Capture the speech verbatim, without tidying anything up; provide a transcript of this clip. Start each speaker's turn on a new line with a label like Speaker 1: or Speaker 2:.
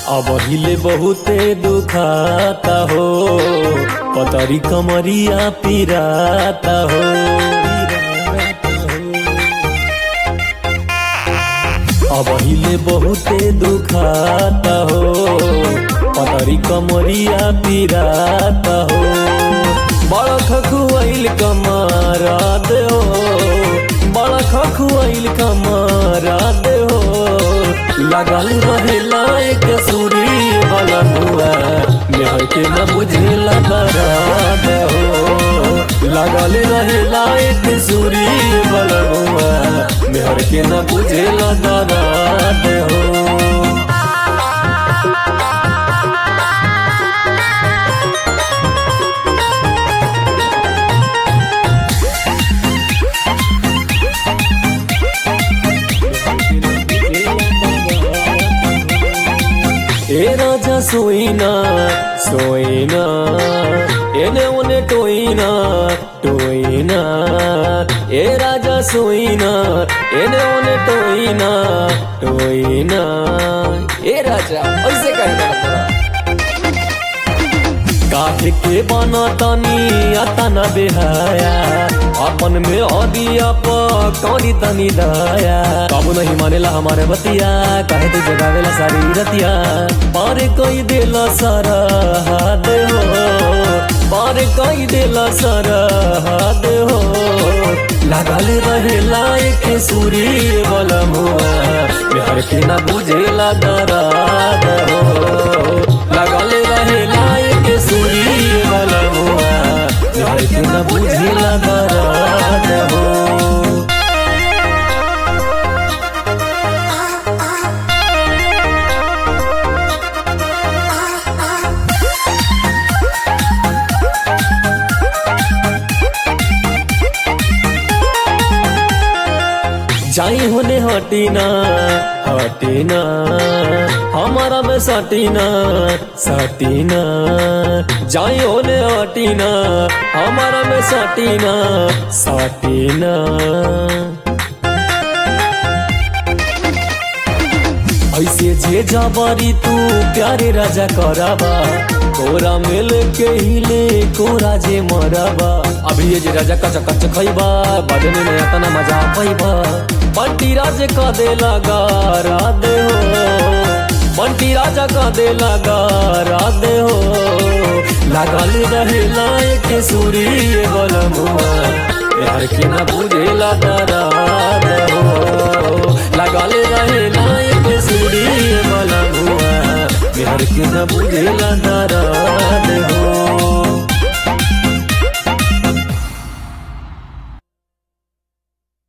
Speaker 1: अब हिले बहुते दुखाता हो, पतरी कमरिया पिराता हो। अब हिले बहुते दुखाता हो, पतरी कमरिया पिराता हो। बड़ा खखुआइल कमारा दे हो, बड़ा खखुआइल कमारा दे हो। लगल रहेला एक सूरी वाला हुआ, मेहर के न बुझेला दराद हो। लगल रहेला एक सूरी वाला हुआ, मेहर के न बुझेला दराद हो। ए राजा सोईना सोईना, एने ओने टोईना टोईना। ए राजा सोईना, एने ओने टोईना टोईना। ए राजा ऐसे कहे काहे के बना तनी आता न बेहाया, अपन में औदिया पकड़ी तनी दाया। बाबू नहीं मानेला हमारे बतिया, कहे तू जगावेला सारी रतिया। बारे कोई देला सारा हाथ हो, बारे कोई देला सारा हाथ हो। लगल रहेला एक सूरी वाला मुआ, मेहर के न बुझेला दराद हो। लगल रहेला एक सूरी वाला मुआ, मेहर के न बुझेला दराद हो। जाई होने हटीना हटीना, हमारा में सटीना सटीना। जाई होने हटीना, हमारा में सटीना सटीना। ऐसे जे जबरी तू प्यारे राजा कराबा, कोरा मिल के हिले कोरा जे मराबा। अभी ये जे राजा कच कच खैबा, बजने में इतना मजा पैबा। बंटी राज का दे लगा राधे हो, बंटी राजा का दे लगा राधे हो। लगल रहेला एक सूरी वाला मुआ, यार के न बुझेला दराद हो। लगल रहेला एक सूरी वाला मुआ, यार के न बुझेला दराद।